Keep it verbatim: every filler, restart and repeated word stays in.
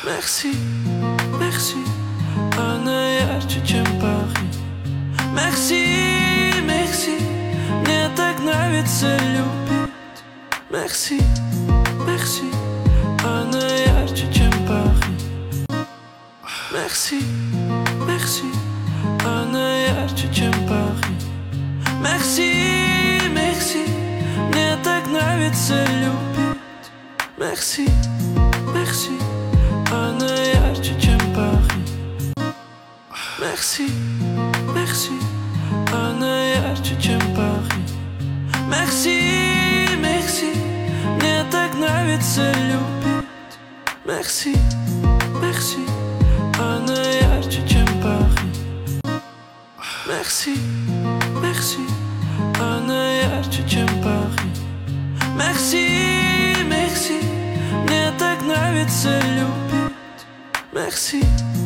Мерси, мерси, она ярче, чем пахнет. Мерси, мерси, мне так нравится любить. Мерси, мерси, она ярче, чем пахнет. Мерси, мерси, она ярче, чем пахнет. Мерси, мерси, мне так нравится любить. Мерси, мерси, она ярче, чем пахнет. Мерси, мерси, она ярче, чем пахнет. Мерси, мерси, мне так нравится любить. Мерси, мерси, она ярче, чем пахнет. Мерси, мерси, она ярче, чем пахнет. Мерси, мерси, мне так нравится любить. Мерси.